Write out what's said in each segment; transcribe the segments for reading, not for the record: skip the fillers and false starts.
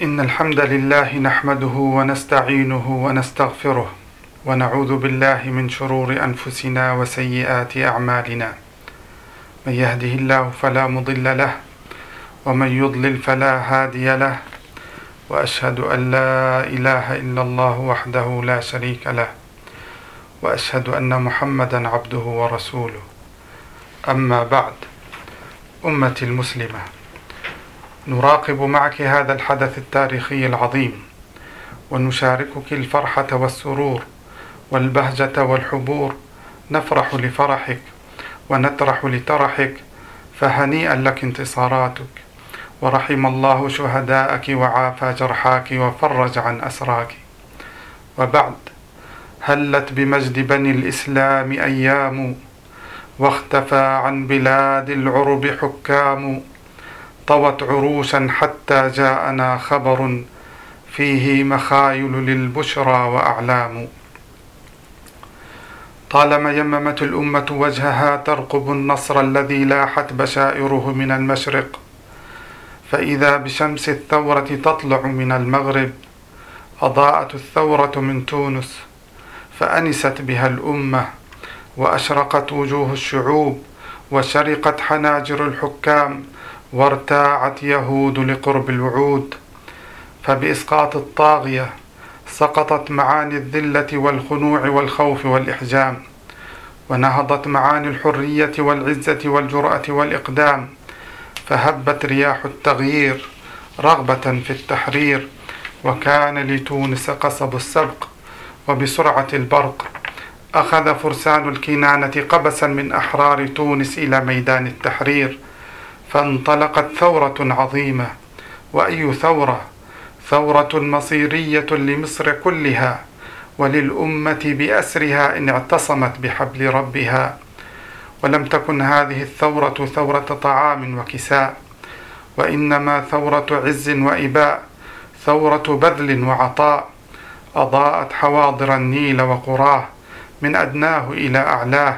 إن الحمد لله نحمده ونستعينه ونستغفره ونعوذ بالله من شرور أنفسنا وسيئات أعمالنا. من يهده الله فلا مضل له ومن يضلل فلا هادي له، وأشهد أن لا إله إلا الله وحده لا شريك له، وأشهد أن محمدا عبده ورسوله. أما بعد، أمتي المسلمة، نراقب معك هذا الحدث التاريخي العظيم، ونشاركك الفرحة والسرور والبهجة والحبور. نفرح لفرحك ونترح لترحك، فهنيئا لك انتصاراتك، ورحم الله شهداءك وعافى جرحاك وفرج عن أسراك. وبعد، هلت بمجد بني الإسلام أيام، واختفى عن بلاد العرب حكام. طوت عروشا حتى جاءنا خبر، فيه مخايل للبشرى وأعلام. طالما يممت الأمة وجهها ترقب النصر الذي لاحت بشائره من المشرق، فإذا بشمس الثورة تطلع من المغرب. أضاءت الثورة من تونس فأنست بها الأمة، وأشرقت وجوه الشعوب، وشرقت حناجر الحكام، وارتاعت يهود لقرب الوعود. فبإسقاط الطاغية سقطت معاني الذلة والخنوع والخوف والإحجام، ونهضت معاني الحرية والعزة والجرأة والإقدام. فهبت رياح التغيير رغبة في التحرير، وكان لتونس قصب السبق، وبسرعة البرق أخذ فرسان الكنانة قبسا من أحرار تونس إلى ميدان التحرير. فانطلقت ثورة عظيمة، وأي ثورة؟ ثورة مصيرية لمصر كلها وللأمة بأسرها إن اعتصمت بحبل ربها. ولم تكن هذه الثورة ثورة طعام وكساء، وإنما ثورة عز وإباء، ثورة بذل وعطاء. أضاءت حواضر النيل وقراه من أدناه إلى أعلاه،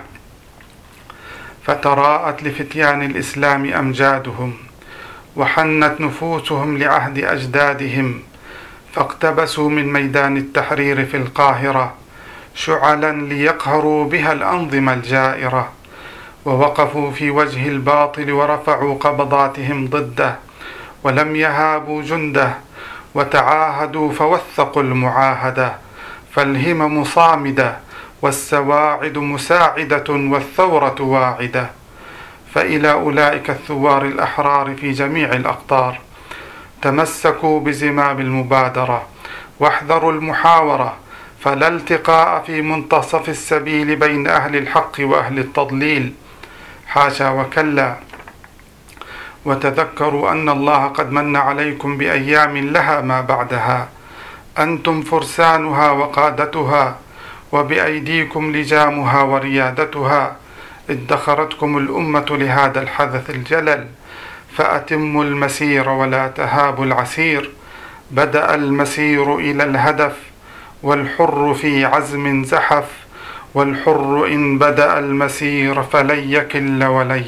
فتراءت لفتيان الإسلام أمجادهم، وحنت نفوسهم لعهد أجدادهم. فاقتبسوا من ميدان التحرير في القاهرة شعلا ليقهروا بها الأنظمة الجائرة، ووقفوا في وجه الباطل ورفعوا قبضاتهم ضده، ولم يهابوا جنده، وتعاهدوا فوثقوا المعاهدة. فالهمم صامدة، والسواعد مساعدة، والثورة واعدة. فإلى أولئك الثوار الأحرار في جميع الأقطار، تمسكوا بزمام المبادرة، واحذروا المحاورة، فلا التقاء في منتصف السبيل بين أهل الحق وأهل التضليل. حاشا وكلا. وتذكروا أن الله قد من عليكم بأيام لها ما بعدها، أنتم فرسانها وقادتها، وبأيديكم لجامها وريادتها. ادخرتكم الأمة لهذا الحدث الجلل، فأتموا المسير ولا تهابوا العسير. بدأ المسير إلى الهدف، والحر في عزم زحف، والحر إن بدأ المسير فلن يكل ولن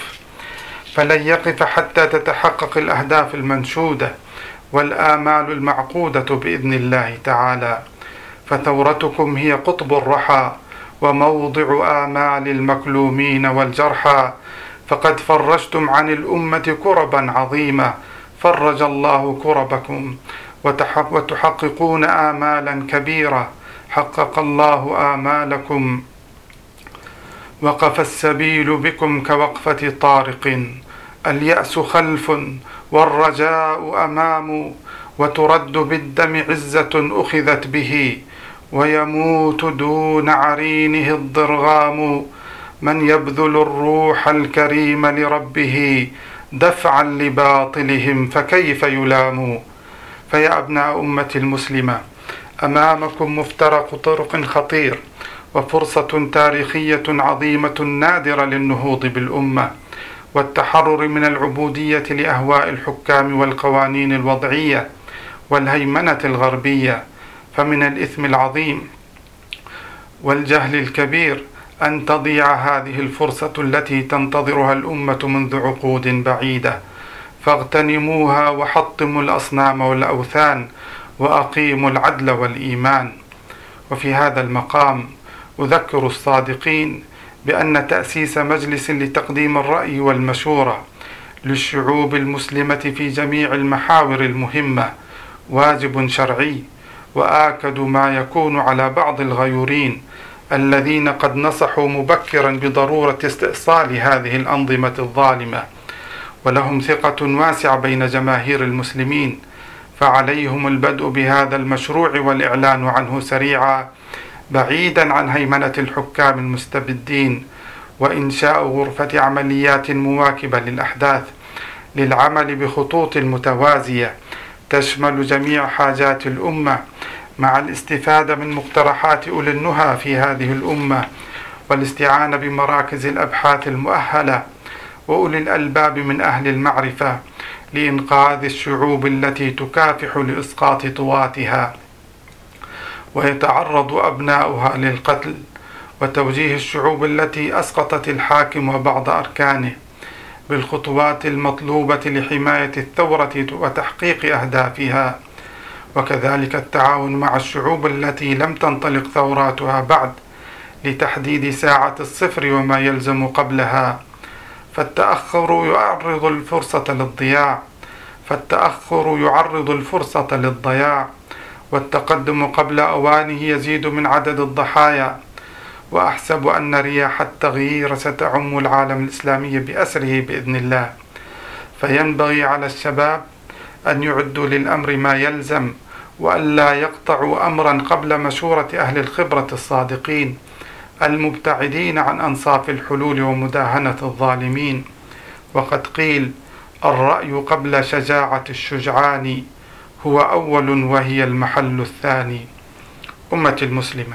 يقف حتى تتحقق الأهداف المنشودة والآمال المعقودة بإذن الله تعالى. فثورتكم هي قطب الرحى وموضع آمال المكلومين والجرحى. فقد فرجتم عن الأمة كربا عظيمة، فرج الله كربكم، وتحققون آمالا كبيرة، حقق الله آمالكم. وقف السبيل بكم كوقفة طارق، اليأس خلف والرجاء أمام. وترد بالدم عزة أخذت به، ويموت دون عرينه الضرغام. من يبذل الروح الكريم لربه دفعا لباطلهم فكيف يلام. فيا أبناء أمة المسلمة، أمامكم مفترق طرق خطير، وفرصة تاريخية عظيمة نادرة للنهوض بالأمة والتحرر من العبودية لأهواء الحكام والقوانين الوضعية والهيمنة الغربية. فمن الإثم العظيم والجهل الكبير أن تضيع هذه الفرصة التي تنتظرها الأمة منذ عقود بعيدة. فاغتنموها وحطموا الأصنام والأوثان وأقيموا العدل والإيمان. وفي هذا المقام أذكر الصادقين بأن تأسيس مجلس لتقديم الرأي والمشورة للشعوب المسلمة في جميع المحاور المهمة واجب شرعي، وآكد ما يكون على بعض الغيورين الذين قد نصحوا مبكرا بضرورة استئصال هذه الأنظمة الظالمة، ولهم ثقة واسعة بين جماهير المسلمين، فعليهم البدء بهذا المشروع والإعلان عنه سريعا بعيدا عن هيمنة الحكام المستبدين، وإنشاء غرفة عمليات مواكبة للأحداث للعمل بخطوط متوازية تشمل جميع حاجات الأمة، مع الاستفادة من مقترحات أولي النهى في هذه الأمة، والاستعانة بمراكز الأبحاث المؤهلة وأولي الألباب من أهل المعرفة لإنقاذ الشعوب التي تكافح لإسقاط طواتها ويتعرض أبناؤها للقتل، وتوجيه الشعوب التي أسقطت الحاكم وبعض أركانه بالخطوات المطلوبة لحماية الثورة وتحقيق أهدافها، وكذلك التعاون مع الشعوب التي لم تنطلق ثوراتها بعد لتحديد ساعة الصفر وما يلزم قبلها، فالتأخر يعرض الفرصة للضياع، والتقدم قبل أوانه يزيد من عدد الضحايا. وأحسب أن رياح التغيير ستعم العالم الإسلامي بأسره بإذن الله، فينبغي على الشباب أن يعدوا للأمر ما يلزم، وألا يقطعوا أمرا قبل مشورة أهل الخبرة الصادقين المبتعدين عن أنصاف الحلول ومداهنة الظالمين. وقد قيل: الرأي قبل شجاعة الشجعان هو أول وهي المحل الثاني. أمة المسلمة،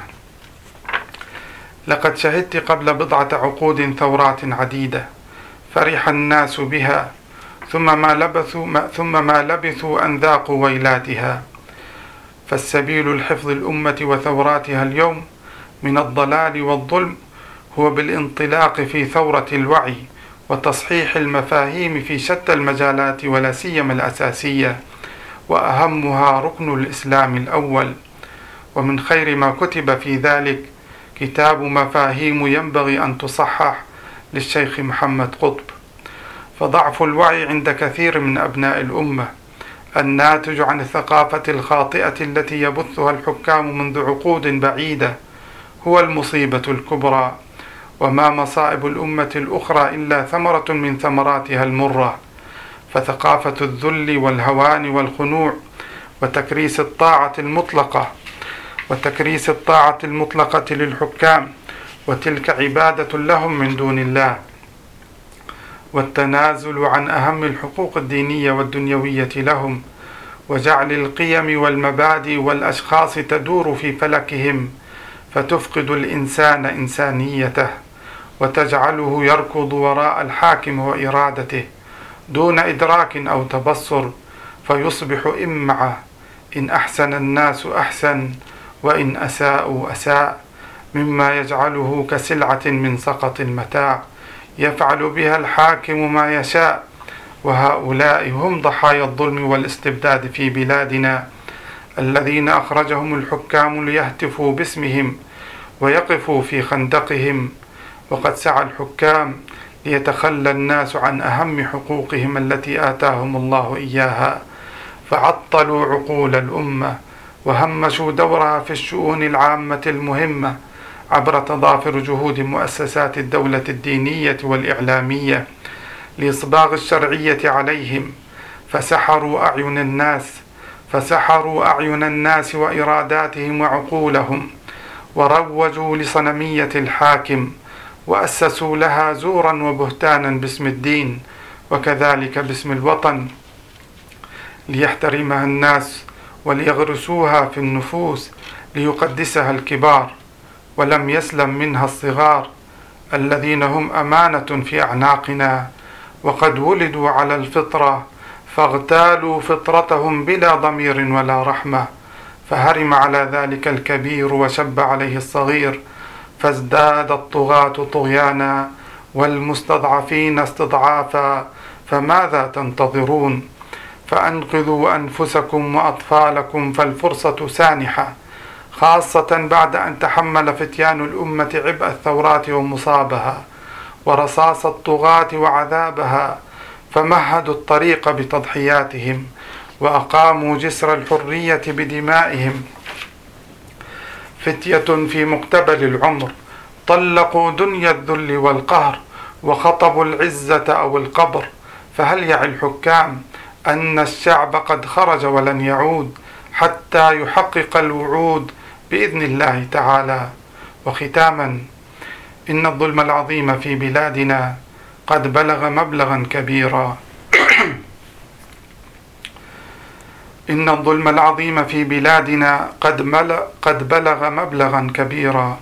لقد شهدت قبل بضعة عقود ثورات عديدة فرح الناس بها، ثم ما لبثوا أن ذاقوا ويلاتها. فالسبيل لحفظ الأمة وثوراتها اليوم من الضلال والظلم هو بالانطلاق في ثورة الوعي وتصحيح المفاهيم في شتى المجالات، ولا سيما الأساسية، وأهمها ركن الإسلام الأول. ومن خير ما كتب في ذلك كتاب مفاهيم ينبغي أن تصحح للشيخ محمد قطب. فضعف الوعي عند كثير من أبناء الأمة الناتج عن الثقافة الخاطئة التي يبثها الحكام منذ عقود بعيدة هو المصيبة الكبرى، وما مصائب الأمة الأخرى إلا ثمرة من ثمراتها المرة. فثقافة الذل والهوان والخنوع وتكريس الطاعة المطلقة للحكام، وتلك عبادة لهم من دون الله، والتنازل عن أهم الحقوق الدينية والدنيوية لهم، وجعل القيم والمبادئ والأشخاص تدور في فلكهم، فتفقد الإنسان إنسانيته، وتجعله يركض وراء الحاكم وإرادته دون إدراك أو تبصر، فيصبح إمعة، إن أحسن الناس أحسن، وإن أساءوا أساء، مما يجعله كسلعة من سقط المتاع يفعل بها الحاكم ما يشاء. وهؤلاء هم ضحايا الظلم والاستبداد في بلادنا، الذين أخرجهم الحكام ليهتفوا باسمهم ويقفوا في خندقهم، وقد سعى الحكام ليتخلى الناس عن أهم حقوقهم التي آتاهم الله إياها، فعطلوا عقول الأمة وهمشوا دورها في الشؤون العامة المهمة عبر تضافر جهود مؤسسات الدولة الدينية والإعلامية لإصباغ الشرعية عليهم، فسحروا أعين الناس وإراداتهم وعقولهم، وروجوا لصنمية الحاكم، وأسسوا لها زورا وبهتانا باسم الدين وكذلك باسم الوطن ليحترمها الناس وليغرسوها في النفوس ليقدسها الكبار، ولم يسلم منها الصغار الذين هم أمانة في أعناقنا، وقد ولدوا على الفطرة فاغتالوا فطرتهم بلا ضمير ولا رحمة، فهرم على ذلك الكبير وشب عليه الصغير، فازداد الطغاة طغيانا والمستضعفين استضعافا، فماذا تنتظرون؟ فأنقذوا أنفسكم وأطفالكم فالفرصة سانحة، خاصة بعد أن تحمل فتيان الأمة عبء الثورات ومصابها ورصاص الطغاة وعذابها، فمهدوا الطريق بتضحياتهم وأقاموا جسر الحرية بدمائهم. فتية في مقتبل العمر طلقوا دنيا الذل والقهر وخطبوا العزة أو القبر، فهل يعي الحكام أن الشعب قد خرج ولن يعود حتى يحقق الوعود بإذن الله تعالى؟ وختاما، إن الظلم العظيم في بلادنا قد بلغ مبلغا كبيرا إن الظلم العظيم في بلادنا قد بلغ مبلغا كبيرا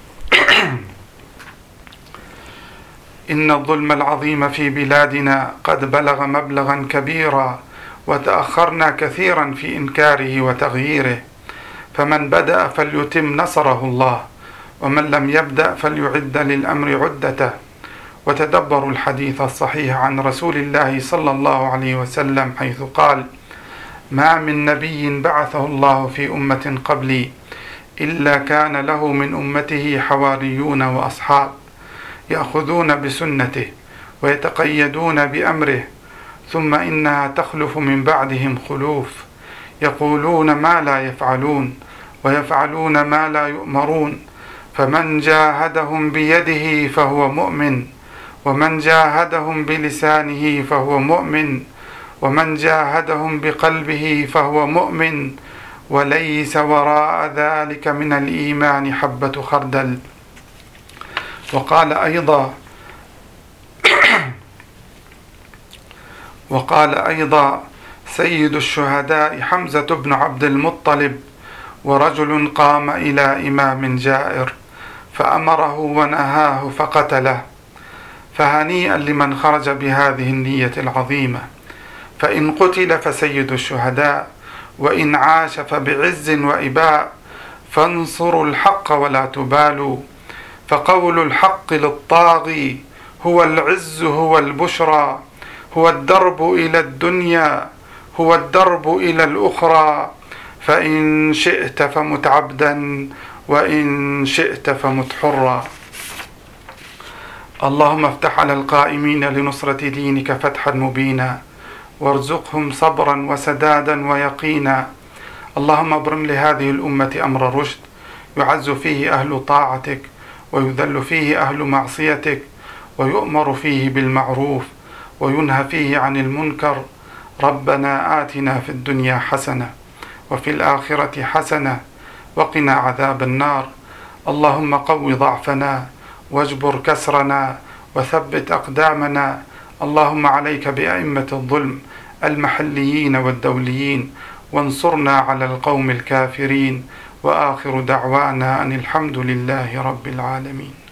إن الظلم العظيم في بلادنا قد بلغ مبلغا كبيرا، وتأخرنا كثيرا في إنكاره وتغييره، فمن بدأ فليتم نصره الله، ومن لم يبدأ فليعد للأمر عدته. وتدبروا الحديث الصحيح عن رسول الله صلى الله عليه وسلم حيث قال: ما من نبي بعثه الله في أمة قبلي إلا كان له من أمته حواريون وأصحاب يأخذون بسنته ويتقيدون بأمره، ثم إنها تخلف من بعدهم خلوف يقولون ما لا يفعلون ويفعلون ما لا يؤمرون، فمن جاهدهم بيده فهو مؤمن، ومن جاهدهم بلسانه فهو مؤمن، ومن جاهدهم بقلبه فهو مؤمن، وليس وراء ذلك من الإيمان حبة خردل. وقال أيضا سيد الشهداء حمزة بن عبد المطلب: ورجل قام إلى إمام جائر فأمره ونهاه فقتله، فهنيئا لمن خرج بهذه النية العظيمة، فإن قتل فسيد الشهداء، وإن عاش فبعز وإباء، فانصروا الحق ولا تبالوا، فقول الحق للطاغي هو العز هو البشرى، هو الدرب إلى الدنيا هو الدرب إلى الأخرى، فإن شئت فمت عبدا وإن شئت فمت حرا. اللهم افتح على القائمين لنصرة دينك فتحا مبينا، وارزقهم صبرا وسدادا ويقينا. اللهم ابرم لهذه الأمة أمر رشد يعز فيه أهل طاعتك ويذل فيه أهل معصيتك، ويؤمر فيه بالمعروف وينهى فيه عن المنكر. ربنا آتنا في الدنيا حسنة وفي الآخرة حسنة وقنا عذاب النار. اللهم قو ضعفنا واجبر كسرنا وثبت أقدامنا. اللهم عليك بأئمة الظلم المحليين والدوليين، وانصرنا على القوم الكافرين. وآخر دعوانا أن الحمد لله رب العالمين.